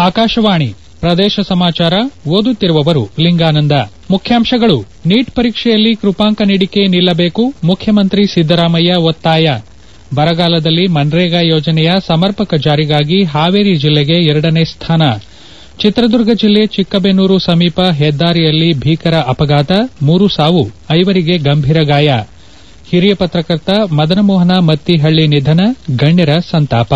ಆಕಾಶವಾಣಿ ಪ್ರದೇಶ ಸಮಾಚಾರ ಓದುತ್ತಿರುವವರು ಲಿಂಗಾನಂದ. ಮುಖ್ಯಾಂಶಗಳು. ನೀಟ್ ಪರೀಕ್ಷೆಯಲ್ಲಿ ಕೃಪಾಂಕ ನೀಡಿಕೆ ನಿಲ್ಲಬೇಕು, ಮುಖ್ಯಮಂತ್ರಿ ಸಿದ್ದರಾಮಯ್ಯ ಒತ್ತಾಯ. ಬರಗಾಲದಲ್ಲಿ ಮನ್ರೇಗಾ ಯೋಜನೆಯ ಸಮರ್ಪಕ ಜಾರಿಗಾಗಿ ಹಾವೇರಿ ಜಿಲ್ಲೆಗೆ 2ನೇ ಸ್ಥಾನ. ಚಿತ್ರದುರ್ಗ ಜಿಲ್ಲೆ ಚಿಕ್ಕಬೇನೂರು ಸಮೀಪ ಹೆದ್ದಾರಿಯಲ್ಲಿ ಭೀಕರ ಅಪಘಾತ, 3 ಸಾವು, 5 ಗಂಭೀರ ಗಾಯ. ಹಿರಿಯ ಪತ್ರಕರ್ತ ಮದನಮೋಹನ ಮತ್ತಿಹಳ್ಳಿ ನಿಧನ, ಗಣ್ಯರ ಸಂತಾಪ.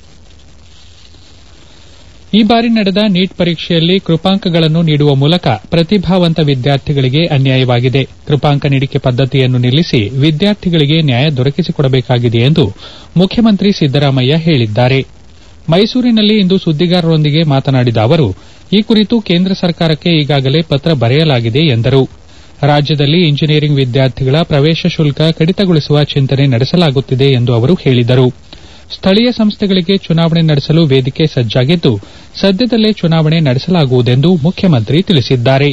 ಈ ಬಾರಿ ನಡೆದ ನೀಟ್ ಪರೀಕ್ಷೆಯಲ್ಲಿ ಕೃಪಾಂಕಗಳನ್ನು ನೀಡುವ ಮೂಲಕ ಪ್ರತಿಭಾವಂತ ವಿದ್ಯಾರ್ಥಿಗಳಿಗೆ ಅನ್ಯಾಯವಾಗಿದೆ. ಕೃಪಾಂಕ ನೀಡಿಕೆ ಪದ್ದತಿಯನ್ನು ನಿಲ್ಲಿಸಿ ವಿದ್ಯಾರ್ಥಿಗಳಿಗೆ ನ್ಯಾಯ ದೊರಕಿಸಿಕೊಡಬೇಕಾಗಿದೆ ಎಂದು ಮುಖ್ಯಮಂತ್ರಿ ಸಿದ್ದರಾಮಯ್ಯ ಹೇಳಿದ್ದಾರೆ. ಮೈಸೂರಿನಲ್ಲಿ ಇಂದು ಸುದ್ದಿಗಾರರೊಂದಿಗೆ ಮಾತನಾಡಿದ ಅವರು, ಈ ಕುರಿತು ಕೇಂದ್ರ ಸರ್ಕಾರಕ್ಕೆ ಈಗಾಗಲೇ ಪತ್ರ ಬರೆಯಲಾಗಿದೆ ಎಂದರು. ರಾಜ್ಯದಲ್ಲಿ ಇಂಜಿನಿಯರಿಂಗ್ ವಿದ್ಯಾರ್ಥಿಗಳ ಪ್ರವೇಶ ಶುಲ್ಕ ಕಡಿತಗೊಳಿಸುವ ಚಿಂತನೆ ನಡೆಸಲಾಗುತ್ತಿದೆ ಎಂದು ಅವರು ಹೇಳಿದರು. ಸ್ಥಳೀಯ ಸಂಸ್ಥೆಗಳಿಗೆ ಚುನಾವಣೆ ನಡೆಸಲು ವೇದಿಕೆ ಸಜ್ಜಾಗಿದ್ದು, ಸದ್ಯದಲ್ಲೇ ಚುನಾವಣೆ ನಡೆಸಲಾಗುವುದೆಂದು ಮುಖ್ಯಮಂತ್ರಿ ತಿಳಿಸಿದ್ದಾರೆ.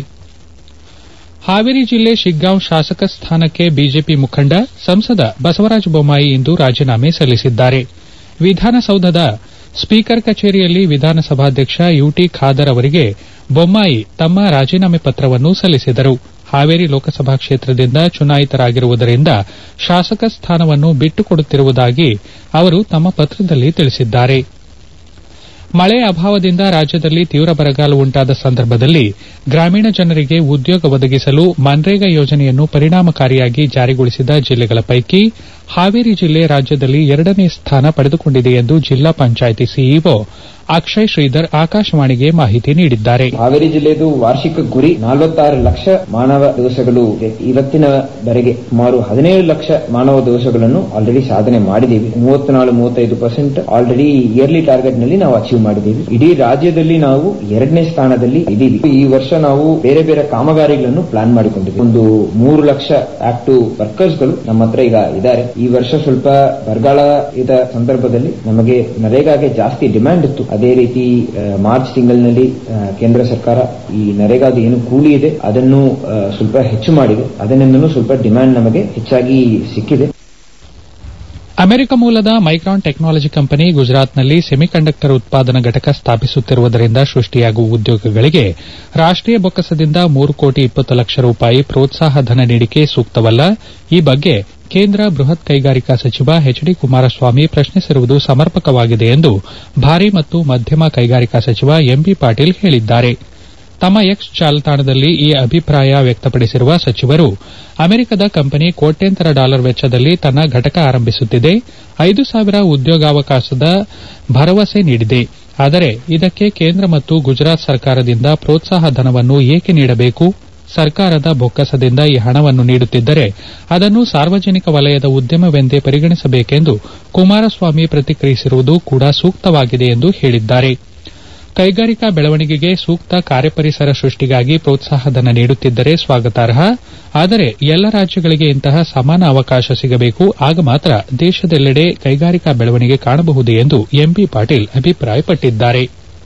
ಹಾವೇರಿ ಜಿಲ್ಲೆ ಶಿಗ್ಗಾಂವ್ ಶಾಸಕ ಸ್ಥಾನಕ್ಕೆ ಬಿಜೆಪಿ ಮುಖಂಡ ಸಂಸದ ಬಸವರಾಜ ಬೊಮ್ಮಾಯಿ ಇಂದು ರಾಜೀನಾಮೆ ಸಲ್ಲಿಸಿದ್ದಾರೆ. ವಿಧಾನಸೌಧದ ಸ್ಪೀಕರ್ ಕಚೇರಿಯಲ್ಲಿ ವಿಧಾನಸಭಾಧ್ಯಕ್ಷ ಯುಟಿ ಖಾದರ್ ಅವರಿಗೆ ಬೊಮ್ಮಾಯಿ ತಮ್ಮ ರಾಜೀನಾಮೆ ಪತ್ರವನ್ನು ಸಲ್ಲಿಸಿದರು. ಹಾವೇರಿ ಲೋಕಸಭಾ ಕ್ಷೇತ್ರದಿಂದ ಚುನಾಯಿತರಾಗಿರುವುದರಿಂದ ಶಾಸಕ ಸ್ಥಾನವನ್ನು ಬಿಟ್ಟುಕೊಡುತ್ತಿರುವುದಾಗಿ ಅವರು ತಮ್ಮ ಪತ್ರದಲ್ಲಿ ತಿಳಿಸಿದ್ದಾರೆ. ಮಳೆ ಅಭಾವದಿಂದ ರಾಜ್ಯದಲ್ಲಿ ತೀವ್ರ ಬರಗಾಲ ಉಂಟಾದ ಸಂದರ್ಭದಲ್ಲಿ ಗ್ರಾಮೀಣ ಜನರಿಗೆ ಉದ್ಯೋಗ ಒದಗಿಸಲು ಮನ್ರೇಗಾ ಯೋಜನೆಯನ್ನು ಪರಿಣಾಮಕಾರಿಯಾಗಿ ಜಾರಿಗೊಳಿಸಿದ ಜಿಲ್ಲೆಗಳ ಪೈಕಿ ಹಾವೇರಿ ಜಿಲ್ಲೆ ರಾಜ್ಯದಲ್ಲಿ 2ನೇ ಸ್ಥಾನ ಪಡೆದುಕೊಂಡಿದೆ ಎಂದು ಜಿಲ್ಲಾ ಪಂಚಾಯಿತಿ ಸಿಇಒ ಅಕ್ಷಯ್ ಶ್ರೀಧರ್ ಆಕಾಶವಾಣಿಗೆ ಮಾಹಿತಿ ನೀಡಿದ್ದಾರೆ. ಹಾವೇರಿ ಜಿಲ್ಲೆಯದು ವಾರ್ಷಿಕ ಗುರಿ 46 ಲಕ್ಷ ಮಾನವ ದಿವಸಗಳು. ಇವತ್ತಿನವರೆಗೆ ಸುಮಾರು 17 ಲಕ್ಷ ಮಾನವ ದಿವಸಗಳನ್ನು ಆಲ್ರೆಡಿ ಸಾಧನೆ ಮಾಡಿದ್ದೀವಿ. 34-35% ಆಲ್ರೆಡಿ ಇಯರ್ಲಿ ಟಾರ್ಗೆಟ್ ನಲ್ಲಿ ನಾವು ಅಚೀವ್ ಮಾಡಿದ್ದೀವಿ. ಇಡೀ ರಾಜ್ಯದಲ್ಲಿ ನಾವು 2ನೇ ಸ್ಥಾನದಲ್ಲಿ ಇದ್ದೀವಿ. ಈ ವರ್ಷ ನಾವು ಬೇರೆ ಬೇರೆ ಕಾಮಗಾರಿಗಳನ್ನು ಪ್ಲಾನ್ ಮಾಡಿಕೊಂಡಿದ್ದೀವಿ. ಒಂದು 3 ಲಕ್ಷ ಆಕ್ಟಿವ್ ವರ್ಕರ್ಸ್ಗಳು ನಮ್ಮ ಹತ್ರ ಈಗ ಇದ್ದಾರೆ. ಈ ವರ್ಷ ಸ್ವಲ್ಪ ಬರಗಾಲ ಇದ್ದ ಸಂದರ್ಭದಲ್ಲಿ ನಮಗೆ ನರೇಗಾಗೆ ಜಾಸ್ತಿ ಡಿಮ್ಯಾಂಡ್ ಇತ್ತು. ಅದೇ ರೀತಿ ಮಾರ್ಚ್ ತಿಂಗಳಿನಲ್ಲಿ ಕೇಂದ್ರ ಸರ್ಕಾರ ಈ ನರೇಗಾದ ಏನು ಕೂಲಿ ಇದೆ ಅದನ್ನು ಸ್ವಲ್ಪ ಹೆಚ್ಚು ಮಾಡಿದೆ. ಅದರಿಂದಲೂ ಸ್ವಲ್ಪ ಡಿಮ್ಯಾಂಡ್ ನಮಗೆ ಹೆಚ್ಚಾಗಿ ಸಿಕ್ಕಿದೆ. ಅಮೆರಿಕ ಮೂಲದ ಮೈಕ್ರಾನ್ ಟೆಕ್ನಾಲಜಿ ಕಂಪನಿ ಗುಜರಾತ್ನಲ್ಲಿ ಸೆಮಿಕಂಡಕ್ಟರ್ ಉತ್ಪಾದನಾ ಘಟಕ ಸ್ಥಾಪಿಸುತ್ತಿರುವುದರಿಂದ ಸೃಷ್ಟಿಯಾಗುವ ಉದ್ಯೋಗಗಳಿಗೆ ರಾಷ್ಟೀಯ ಬೊಕ್ಕಸದಿಂದ 3 ಕೋಟಿ 20 ಲಕ್ಷ ರೂಪಾಯಿ ಪ್ರೋತ್ಸಾಹ ಧನ ನೀಡಿಕೆ ಸೂಕ್ತವಲ್ಲ. ಈ ಬಗ್ಗೆ ಕೇಂದ್ರ ಬೃಹತ್ ಕೈಗಾರಿಕಾ ಸಚಿವ ಎಚ್ ಡಿ ಕುಮಾರಸ್ವಾಮಿ ಪ್ರಶ್ನಿಸಿರುವುದು ಸಮರ್ಪಕವಾಗಿದೆ ಎಂದು ಭಾರಿ ಮತ್ತು ಮಧ್ಯಮ ಕೈಗಾರಿಕಾ ಸಚಿವ ಎಂಬಿ ಪಾಟೀಲ್ ಹೇಳಿದ್ದಾರೆ. ತಮ್ಮ ಎಕ್ಸ್ ಜಾಲತಾಣದಲ್ಲಿ ಈ ಅಭಿಪ್ರಾಯ ವ್ಯಕ್ತಪಡಿಸಿರುವ ಸಚಿವರು, ಅಮೆರಿಕದ ಕಂಪನಿ ಕೋಟ್ಯಂತರ ಡಾಲರ್ ವೆಚ್ಚದಲ್ಲಿ ತನ್ನ ಘಟಕ ಆರಂಭಿಸುತ್ತಿದೆ, 5,000 ಉದ್ಯೋಗಾವಕಾಶದ ಭರವಸೆ ನೀಡಿದೆ. ಆದರೆ ಇದಕ್ಕೆ ಕೇಂದ್ರ ಮತ್ತು ಗುಜರಾತ್ ಸರ್ಕಾರದಿಂದ ಪ್ರೋತ್ಸಾಹ ಧನವನ್ನು ಏಕೆ ನೀಡಬೇಕು? ಸರ್ಕಾರದ ಬೊಕ್ಕಸದಿಂದ ಈ ಹಣವನ್ನು ನೀಡುತ್ತಿದ್ದರೆ ಅದನ್ನು ಸಾರ್ವಜನಿಕ ವಲಯದ ಉದ್ಯಮವೆಂದೇ ಪರಿಗಣಿಸಬೇಕೆಂದು ಕುಮಾರಸ್ವಾಮಿ ಪ್ರತಿಕ್ರಿಯಿಸಿರುವುದು ಕೂಡ ಸೂಕ್ತವಾಗಿದೆ ಎಂದು ಹೇಳಿದ್ದಾರೆ. ಕೈಗಾರಿಕಾ ಬೆಳವಣಿಗೆಗೆ ಸೂಕ್ತ ಕಾರ್ಯಪರಿಸರ ಸೃಷ್ಟಿಗಾಗಿ ಪ್ರೋತ್ಸಾಹಧನ ನೀಡುತ್ತಿದ್ದರೆ ಸ್ವಾಗತಾರ್ಹ. ಆದರೆ ಎಲ್ಲ ರಾಜ್ಯಗಳಿಗೆ ಇಂತಹ ಸಮಾನ ಅವಕಾಶ ಸಿಗಬೇಕು. ಆಗ ಮಾತ್ರ ದೇಶದೆಲ್ಲೆಡೆ ಕೈಗಾರಿಕಾ ಬೆಳವಣಿಗೆ ಕಾಣಬಹುದು ಎಂದು ಎಂಬಿ ಪಾಟೀಲ್ ಅಭಿಪ್ರಾಯಪಟ್ಟಿದ್ದಾರೆ.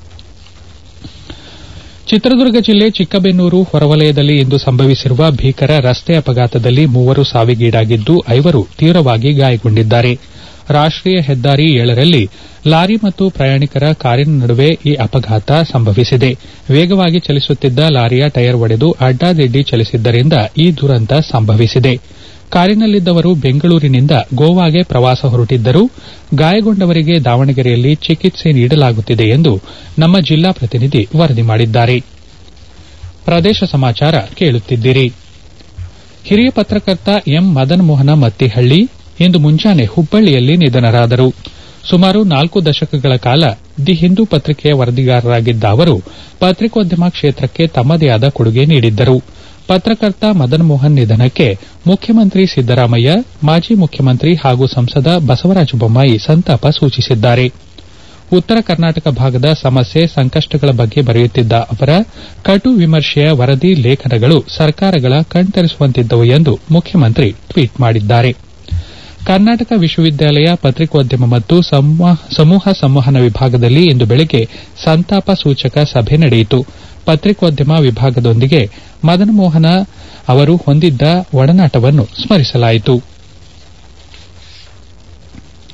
ಚಿತ್ರದುರ್ಗ ಜಿಲ್ಲೆ ಚಿಕ್ಕಬೇನೂರು ಹೊರವಲಯದಲ್ಲಿ ಇಂದು ಸಂಭವಿಸಿರುವ ಭೀಕರ ರಸ್ತೆ ಅಪಘಾತದಲ್ಲಿ 3 ಸಾವಿಗೀಡಾಗಿದ್ದು 5 ತೀವ್ರವಾಗಿ ಗಾಯಗೊಂಡಿದ್ದಾರೆ. ರಾಷ್ಟೀಯ ಹೆದ್ದಾರಿ 7ರಲ್ಲಿ ಲಾರಿ ಮತ್ತು ಪ್ರಯಾಣಿಕರ ಕಾರಿನ ನಡುವೆ ಈ ಅಪಘಾತ ಸಂಭವಿಸಿದೆ. ವೇಗವಾಗಿ ಚಲಿಸುತ್ತಿದ್ದ ಲಾರಿಯ ಟೈರ್ ಒಡೆದು ಅಡ್ಡಾದಿಡ್ಡಿ ಚಲಿಸಿದ್ದರಿಂದ ಈ ದುರಂತ ಸಂಭವಿಸಿದೆ. ಕಾರಿನಲ್ಲಿದ್ದವರು ಬೆಂಗಳೂರಿನಿಂದ ಗೋವಾಗೆ ಪ್ರವಾಸ ಹೊರಟಿದ್ದರು. ಗಾಯಗೊಂಡವರಿಗೆ ದಾವಣಗೆರೆಯಲ್ಲಿ ಚಿಕಿತ್ಸೆ ನೀಡಲಾಗುತ್ತಿದೆ ಎಂದು ನಮ್ಮ ಜಿಲ್ಲಾ ಪ್ರತಿನಿಧಿ ವರದಿ ಮಾಡಿದ್ದಾರೆ. ಪ್ರದೇಶ ಸಮಾಚಾರ ಕೇಳುತ್ತಿದ್ದೀರಿ. ಹಿರಿಯ ಪತ್ರಕರ್ತ ಎಂ ಮದನಮೋಹನ ಮತ್ತಿಹಳ್ಳಿ ಇಂದು ಮುಂಜಾನೆ ಹುಬ್ಬಳ್ಳಿಯಲ್ಲಿ ನಿಧನರಾದರು. ಸುಮಾರು 4 ದಶಕಗಳ ಕಾಲ ದಿ ಹಿಂದೂ ಪತ್ರಿಕೆಯ ವರದಿಗಾರರಾಗಿದ್ದ ಅವರು ಪತ್ರಿಕೋದ್ಯಮ ಕ್ಷೇತ್ರಕ್ಕೆ ತಮ್ಮದೇ ಆದ ಕೊಡುಗೆ ನೀಡಿದ್ದರು. ಪತ್ರಕರ್ತ ಮದನ್ ಮೋಹನ್ ನಿಧನಕ್ಕೆ ಮುಖ್ಯಮಂತ್ರಿ ಸಿದ್ದರಾಮಯ್ಯ, ಮಾಜಿ ಮುಖ್ಯಮಂತ್ರಿ ಹಾಗೂ ಸಂಸದ ಬಸವರಾಜ ಬೊಮ್ಮಾಯಿ ಸಂತಾಪ ಸೂಚಿಸಿದ್ದಾರೆ. ಉತ್ತರ ಕರ್ನಾಟಕ ಭಾಗದ ಸಮಸ್ಯೆ ಸಂಕಷ್ಟಗಳ ಬಗ್ಗೆ ಬರೆಯುತ್ತಿದ್ದ ಅವರ ಕಟು ವಿಮರ್ಶೆಯ ವರದಿ ಲೇಖನಗಳು ಸರ್ಕಾರಗಳ ಕಣ್ತೆರೆಸುವಂತಿದ್ದವು ಎಂದು ಮುಖ್ಯಮಂತ್ರಿ ಟ್ವೀಟ್ ಮಾಡಿದ್ದಾರೆ. ಕರ್ನಾಟಕ ವಿಶ್ವವಿದ್ಯಾಲಯ ಪತ್ರಿಕೋದ್ಯಮ ಮತ್ತು ಸಮೂಹ ಸಂವಹನ ವಿಭಾಗದಲ್ಲಿ ಇಂದು ಬೆಳಗ್ಗೆ ಸಂತಾಪ ಸೂಚಕ ಸಭೆ ನಡೆಯಿತು. ಪತ್ರಿಕೋದ್ಯಮ ವಿಭಾಗದೊಂದಿಗೆ ಮದನ್ ಮೋಹನ ಅವರು ಹೊಂದಿದ್ದ ಒಡನಾಟವನ್ನು ಸ್ಮರಿಸಲಾಯಿತು.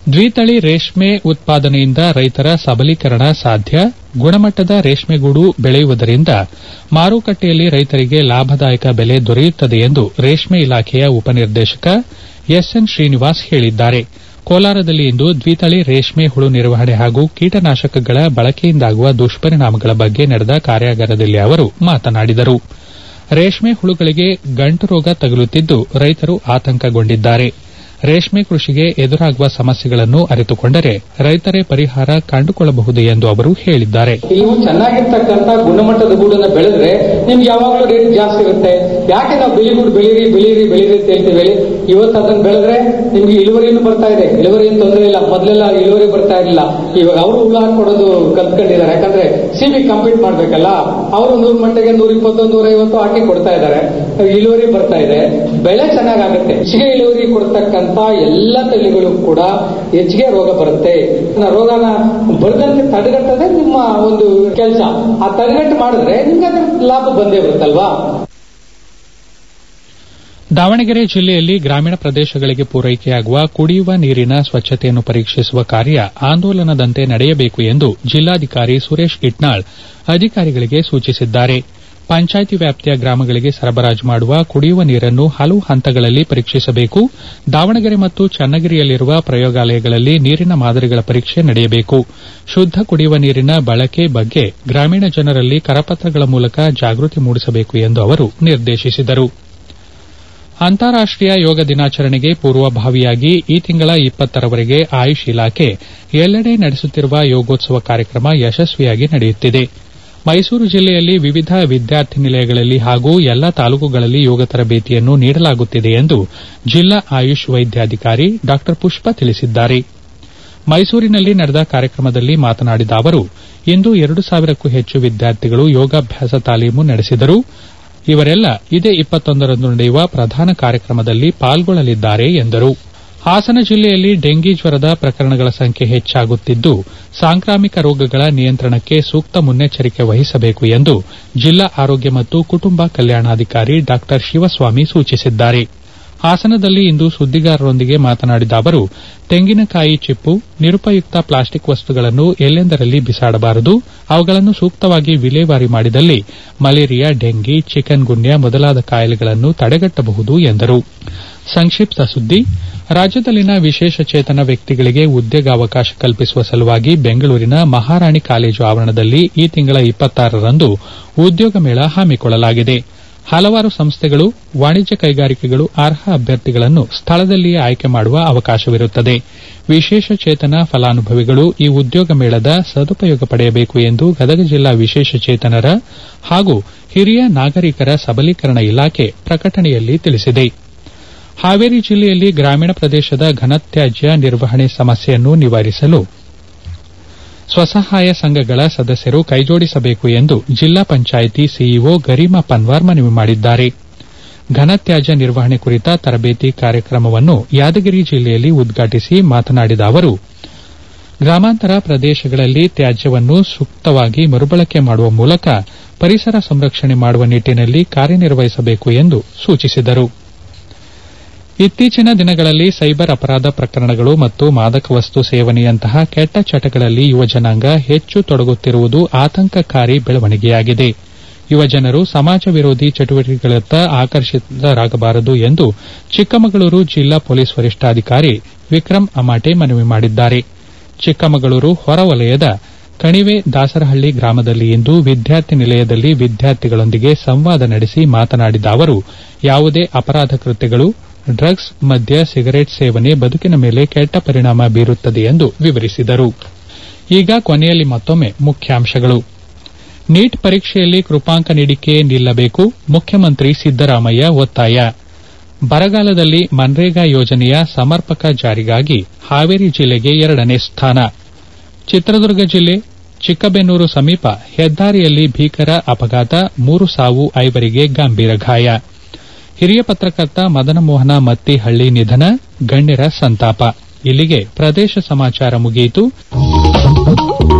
ದ್ವಿತಳಿ ರೇಷ್ಮೆ ಉತ್ಪಾದನೆಯಿಂದ ರೈತರ ಸಬಲೀಕರಣ ಸಾಧ್ಯ, ಗುಣಮಟ್ಟದ ರೇಷ್ಮೆಗೂಡು ಬೆಳೆಯುವುದರಿಂದ ಮಾರುಕಟ್ಟೆಯಲ್ಲಿ ರೈತರಿಗೆ ಲಾಭದಾಯಕ ಬೆಲೆ ದೊರೆಯುತ್ತದೆ ಎಂದು ರೇಷ್ಮೆ ಇಲಾಖೆಯ ಉಪನಿರ್ದೇಶಕ ಎಸ್ಎನ್ ಶ್ರೀನಿವಾಸ್ ಹೇಳಿದ್ದಾರೆ. ಕೋಲಾರದಲ್ಲಿ ಇಂದು ದ್ವಿತಳಿ ರೇಷ್ಮೆ ಹುಳು ನಿರ್ವಹಣೆ ಹಾಗೂ ಕೀಟನಾಶಕಗಳ ಬಳಕೆಯಿಂದಾಗುವ ದುಷ್ಪರಿಣಾಮಗಳ ಬಗ್ಗೆ ನಡೆದ ಕಾರ್ಯಾಗಾರದಲ್ಲಿ ಅವರು ಮಾತನಾಡಿದರು. ರೇಷ್ಮೆ ಹುಳುಗಳಿಗೆ ಗಂಟು ರೋಗ ತಗುಲುತ್ತಿದ್ದು ರೈತರು ಆತಂಕಗೊಂಡಿದ್ದಾರೆ. ರೇಷ್ಮೆ ಕೃಷಿಗೆ ಎದುರಾಗುವ ಸಮಸ್ಯೆಗಳನ್ನು ಅರಿತುಕೊಂಡರೆ ರೈತರೇ ಪರಿಹಾರ ಕಂಡುಕೊಳ್ಳಬಹುದು ಎಂದು ಅವರು ಹೇಳಿದ್ದಾರೆ. ನೀವು ಚೆನ್ನಾಗಿರ್ತಕ್ಕಂಥ ಗುಣಮಟ್ಟದ ಗೂಡನ್ನು ಬೆಳೆದ್ರೆ ನಿಮ್ಗೆ ಯಾವಾಗಲೂ ರೇಟ್ ಜಾಸ್ತಿ ಇರುತ್ತೆ. ಯಾಕೆ ನಾವು ಬಿಳಿಗೂಡು ಬೆಳೀರಿ ಅಂತ ಹೇಳ್ತೀವಿ. ಇವತ್ತು ಅದನ್ನು ಬೆಳೆದ್ರೆ ನಿಮ್ಗೆ ಇಳುವರಿನೂ ಬರ್ತಾ ಇದೆ, ಇಳುವರಿ ತೊಂದರೆ ಇಲ್ಲ. ಮೊದಲೆಲ್ಲ ಇಳುವರಿ ಬರ್ತಾ ಇರಲಿಲ್ಲ, ಇವಾಗ ಅವರು ಹುಳ ಹಾಕೊಡೋದು ಕಲ್ತ್ಕೊಂಡಿದ್ದಾರೆ. ಯಾಕಂದ್ರೆ ಸಿಬಿ ಕಂಪೀಟ್ ಮಾಡ್ಬೇಕಲ್ಲ, ಅವರು 100 ಮಟ್ಟಿಗೆ 120, 150 ಹಾಕಿ ಕೊಡ್ತಾ ಇದ್ದಾರೆ. ಇಳುವರಿ ಬರ್ತಾ ಇದೆ, ಬೆಳೆ ಚೆನ್ನಾಗಾಗುತ್ತೆ. ಹೆಚ್ಚಿಗೆ ಇಳುವರಿ ಕೊಡ್ತಕ್ಕಂಥ ಎಲ್ಲ ತಳಿಗಳು ಕೂಡ ಹೆಚ್ಚಿಗೆ ರೋಗ ಬರುತ್ತೆ. ರೋಗನ ಬರದಂತೆ ತಡೆಗಟ್ಟದೆ ನಿಮ್ಮ ಒಂದು ಕೆಲಸ. ಆ ತಡೆಗಟ್ಟು ಮಾಡಿದ್ರೆ ನಿಮ್ಗೆ ಅದ್ರ ಲಾಭ ಬಂದೇ ಬರುತ್ತಲ್ವಾ. ದಾವಣಗೆರೆ ಜಿಲ್ಲೆಯಲ್ಲಿ ಗ್ರಾಮೀಣ ಪ್ರದೇಶಗಳಿಗೆ ಪೂರೈಕೆಯಾಗುವ ಕುಡಿಯುವ ನೀರಿನ ಸ್ವಚ್ಛತೆಯನ್ನು ಪರೀಕ್ಷಿಸುವ ಕಾರ್ಯ ಆಂದೋಲನದಂತೆ ನಡೆಯಬೇಕು ಎಂದು ಜಿಲ್ಲಾಧಿಕಾರಿ ಸುರೇಶ್ ಇಟ್ನಾಳ್ ಅಧಿಕಾರಿಗಳಿಗೆ ಸೂಚಿಸಿದ್ದಾರೆ. ಪಂಚಾಯಿತಿ ವ್ಯಾಪ್ತಿಯ ಗ್ರಾಮಗಳಿಗೆ ಸರಬರಾಜು ಮಾಡುವ ಕುಡಿಯುವ ನೀರನ್ನು ಹಲವು ಹಂತಗಳಲ್ಲಿ ಪರೀಕ್ಷಿಸಬೇಕು. ದಾವಣಗೆರೆ ಮತ್ತು ಚನ್ನಗಿರಿಯಲ್ಲಿರುವ ಪ್ರಯೋಗಾಲಯಗಳಲ್ಲಿ ನೀರಿನ ಮಾದರಿಗಳ ಪರೀಕ್ಷೆ ನಡೆಯಬೇಕು. ಶುದ್ದ ಕುಡಿಯುವ ನೀರಿನ ಬಳಕೆ ಬಗ್ಗೆ ಗ್ರಾಮೀಣ ಜನರಲ್ಲಿ ಕರಪತ್ರಗಳ ಮೂಲಕ ಜಾಗೃತಿ ಮೂಡಿಸಬೇಕು ಎಂದು ಅವರು ನಿರ್ದೇಶಿಸಿದರು. ಅಂತಾರಾಷ್ಟೀಯ ಯೋಗ ದಿನಾಚರಣೆಗೆ ಪೂರ್ವಭಾವಿಯಾಗಿ ಈ ತಿಂಗಳ 20ರವರೆಗೆ ಆಯುಷ್ ಇಲಾಖೆ ಎಲ್ಲೆಡೆ ನಡೆಸುತ್ತಿರುವ ಯೋಗೋತ್ಸವ ಕಾರ್ಯಕ್ರಮ ಯಶಸ್ವಿಯಾಗಿ ನಡೆಯುತ್ತಿದೆ. ಮೈಸೂರು ಜಿಲ್ಲೆಯಲ್ಲಿ ವಿವಿಧ ವಿದ್ಯಾರ್ಥಿ ನಿಲಯಗಳಲ್ಲಿ ಹಾಗೂ ಎಲ್ಲಾ ತಾಲೂಕುಗಳಲ್ಲಿ ಯೋಗ ತರಬೇತಿಯನ್ನು ನೀಡಲಾಗುತ್ತಿದೆ ಎಂದು ಜಿಲ್ಲಾ ಆಯುಷ್ ವೈದ್ಯಾಧಿಕಾರಿ ಡಾ ಪುಷ್ಪ ತಿಳಿಸಿದ್ದಾರೆ. ಮೈಸೂರಿನಲ್ಲಿ ನಡೆದ ಕಾರ್ಯಕ್ರಮದಲ್ಲಿ ಮಾತನಾಡಿದ ಅವರು, ಇಂದು 2000ಕ್ಕೂ ಹೆಚ್ಚು ವಿದ್ಯಾರ್ಥಿಗಳು ಯೋಗಾಭ್ಯಾಸ ತಾಲೀಮು ನಡೆಸಿದರು. ಇವರೆಲ್ಲ ಇದೇ 21ರಂದು ನಡೆಯುವ ಪ್ರಧಾನ ಕಾರ್ಯಕ್ರಮದಲ್ಲಿ ಪಾಲ್ಗೊಳ್ಳಲಿದ್ದಾರೆ ಎಂದರು. ಹಾಸನ ಜಿಲ್ಲೆಯಲ್ಲಿ ಡೆಂಗಿ ಜ್ವರದ ಪ್ರಕರಣಗಳ ಸಂಖ್ಯೆ ಹೆಚ್ಚಾಗುತ್ತಿದ್ದು ಸಾಂಕ್ರಾಮಿಕ ರೋಗಗಳ ನಿಯಂತ್ರಣಕ್ಕೆ ಸೂಕ್ತ ಮುನ್ನೆಚ್ಚರಿಕೆ ವಹಿಸಬೇಕು ಎಂದು ಜಿಲ್ಲಾ ಆರೋಗ್ಯ ಮತ್ತು ಕುಟುಂಬ ಕಲ್ಯಾಣಾಧಿಕಾರಿ ಡಾ ಶಿವಸ್ವಾಮಿ ಸೂಚಿಸಿದ್ದಾರೆ. ಹಾಸನದಲ್ಲಿ ಇಂದು ಸುದ್ದಿಗಾರರೊಂದಿಗೆ ಮಾತನಾಡಿದ ಅವರು, ತೆಂಗಿನಕಾಯಿ ಚಿಪ್ಪು, ನಿರುಪಯುಕ್ತ ಪ್ಲಾಸ್ಟಿಕ್ ವಸ್ತುಗಳನ್ನು ಎಲ್ಲೆಂದರಲ್ಲಿ ಬಿಸಾಡಬಾರದು. ಅವುಗಳನ್ನು ಸೂಕ್ತವಾಗಿ ವಿಲೇವಾರಿ ಮಾಡಿದಲ್ಲಿ ಮಲೇರಿಯಾ, ಡೆಂಗಿ, ಚಿಕನ್ ಗುನ್ಯಾ ಮೊದಲಾದ ಕಾಯಿಲೆಗಳನ್ನು ತಡೆಗಟ್ಟಬಹುದು ಎಂದರು. ಸಂಕ್ಷಿಪ್ತ ಸುದ್ದಿ. ರಾಜ್ಯದಲ್ಲಿನ ವಿಶೇಷಚೇತನ ವ್ಯಕ್ತಿಗಳಿಗೆ ಉದ್ಯೋಗಾವಕಾಶ ಕಲ್ಪಿಸುವ ಸಲುವಾಗಿ ಬೆಂಗಳೂರಿನ ಮಹಾರಾಣಿ ಕಾಲೇಜು ಆವರಣದಲ್ಲಿ ಈ ತಿಂಗಳ 26ರಂದು ಉದ್ಯೋಗ ಮೇಳ ಹಮ್ಮಿಕೊಳ್ಳಲಾಗಿದೆ. ಹಲವಾರು ಸಂಸ್ಥೆಗಳು, ವಾಣಿಜ್ಯ ಕೈಗಾರಿಕೆಗಳು ಅರ್ಹ ಅಭ್ಯರ್ಥಿಗಳನ್ನು ಸ್ಥಳದಲ್ಲಿಯೇ ಆಯ್ಕೆ ಮಾಡುವ ಅವಕಾಶವಿರುತ್ತದೆ. ವಿಶೇಷಚೇತನ ಫಲಾನುಭವಿಗಳು ಈ ಉದ್ಯೋಗ ಮೇಳದ ಸದುಪಯೋಗ ಪಡೆಯಬೇಕು ಎಂದು ಗದಗ ಜಿಲ್ಲಾ ವಿಶೇಷಚೇತನರ ಹಾಗೂ ಹಿರಿಯ ನಾಗರಿಕರ ಸಬಲೀಕರಣ ಇಲಾಖೆ ಪ್ರಕಟಣೆಯಲ್ಲಿ ತಿಳಿಸಿದೆ. ಹಾವೇರಿ ಜಿಲ್ಲೆಯಲ್ಲಿ ಗ್ರಾಮೀಣ ಪ್ರದೇಶದ ಘನತ್ಯಾಜ್ಯ ನಿರ್ವಹಣೆ ಸಮಸ್ಯೆಯನ್ನು ನಿವಾರಿಸಲು ಸ್ವಸಹಾಯ ಸಂಘಗಳ ಸದಸ್ಯರು ಕೈಜೋಡಿಸಬೇಕು ಎಂದು ಜಿಲ್ಲಾ ಪಂಚಾಯಿತಿ ಸಿಇಒ ಗರಿಮಾ ಪನ್ವಾರ್ ಮನವಿ ಮಾಡಿದ್ದಾರೆ. ಘನತ್ಯಾಜ್ಯ ನಿರ್ವಹಣೆ ಕುರಿತ ತರಬೇತಿ ಕಾರ್ಯಕ್ರಮವನ್ನು ಯಾದಗಿರಿ ಜಿಲ್ಲೆಯಲ್ಲಿ ಉದ್ಘಾಟಿಸಿ ಮಾತನಾಡಿದ ಅವರು, ಗ್ರಾಮಾಂತರ ಪ್ರದೇಶಗಳಲ್ಲಿ ತ್ಯಾಜ್ಯವನ್ನು ಸೂಕ್ತವಾಗಿ ಮರುಬಳಕೆ ಮಾಡುವ ಮೂಲಕ ಪರಿಸರ ಸಂರಕ್ಷಣೆ ಮಾಡುವ ನಿಟ್ಟಿನಲ್ಲಿ ಕಾರ್ಯನಿರ್ವಹಿಸಬೇಕು ಎಂದು ಸೂಚಿಸಿದರು. ಇತ್ತೀಚಿನ ದಿನಗಳಲ್ಲಿ ಸೈಬರ್ ಅಪರಾಧ ಪ್ರಕರಣಗಳು ಮತ್ತು ಮಾದಕ ವಸ್ತು ಸೇವನೆಯಂತಹ ಕೆಟ್ಟ ಚಟಗಳಲ್ಲಿ ಯುವಜನಾಂಗ ಹೆಚ್ಚು ತೊಡಗುತ್ತಿರುವುದು ಆತಂಕಕಾರಿ ಬೆಳವಣಿಗೆಯಾಗಿದೆ. ಯುವಜನರು ಸಮಾಜ ವಿರೋಧಿ ಚಟುವಟಿಕೆಗಳತ್ತ ಆಕರ್ಷಿತರಾಗಬಾರದು ಎಂದು ಚಿಕ್ಕಮಗಳೂರು ಜಿಲ್ಲಾ ಪೊಲೀಸ್ ವರಿಷ್ಠಾಧಿಕಾರಿ ವಿಕ್ರಮ್ ಅಮಾಟೆ ಮನವಿ ಮಾಡಿದ್ದಾರೆ. ಚಿಕ್ಕಮಗಳೂರು ಹೊರವಲಯದ ಕಣಿವೆ ದಾಸರಹಳ್ಳಿ ಗ್ರಾಮದಲ್ಲಿ ಇಂದು ವಿದ್ಯಾರ್ಥಿ ನಿಲಯದಲ್ಲಿ ವಿದ್ಯಾರ್ಥಿಗಳೊಂದಿಗೆ ಸಂವಾದ ನಡೆಸಿ ಮಾತನಾಡಿದ ಅವರು, ಯಾವುದೇ ಅಪರಾಧ ಕೃತ್ಯಗಳು, ಡ್ರಗ್ಸ್, ಮದ್ಯ, ಸಿಗರೆಟ್ ಸೇವನೆ ಬದುಕಿನ ಮೇಲೆ ಕೆಟ್ಟ ಪರಿಣಾಮ ಬೀರುತ್ತದೆ ಎಂದು ವಿವರಿಸಿದರು. ಈಗ ಕೊನೆಯಲ್ಲಿ ಮತ್ತೊಮ್ಮೆ ಮುಖ್ಯಾಂಶಗಳು. ನೀಟ್ ಪರೀಕ್ಷೆಯಲ್ಲಿ ಕೃಪಾಂಕ ನೀಡಿಕೆ ನಿಲ್ಲಬೇಕು, ಮುಖ್ಯಮಂತ್ರಿ ಸಿದ್ದರಾಮಯ್ಯ ಒತ್ತಾಯ. ಬರಗಾಲದಲ್ಲಿ ಮನ್ರೇಗಾ ಯೋಜನೆಯ ಸಮರ್ಪಕ ಜಾರಿಗಾಗಿ ಹಾವೇರಿ ಜಿಲ್ಲೆಗೆ 2ನೇ ಸ್ಥಾನ. ಚಿತ್ರದುರ್ಗ ಜಿಲ್ಲೆ ಚಿಕ್ಕಬೆನ್ನೂರು ಸಮೀಪ ಹೆದ್ದಾರಿಯಲ್ಲಿ ಭೀಕರ ಅಪಘಾತ, 3 ಸಾವು, 5 ಗಂಭೀರ ಗಾಯ. ಹಿರಿಯ ಪತ್ರಕರ್ತ ಮದನಮೋಹನ ಮತ್ತಿಹಳ್ಳಿ ನಿಧನ, ಗಣ್ಯರ ಸಂತಾಪ. ಇಲ್ಲಿಗೆ ಪ್ರದೇಶ ಸಮಾಚಾರ ಮುಗಿಯಿತು.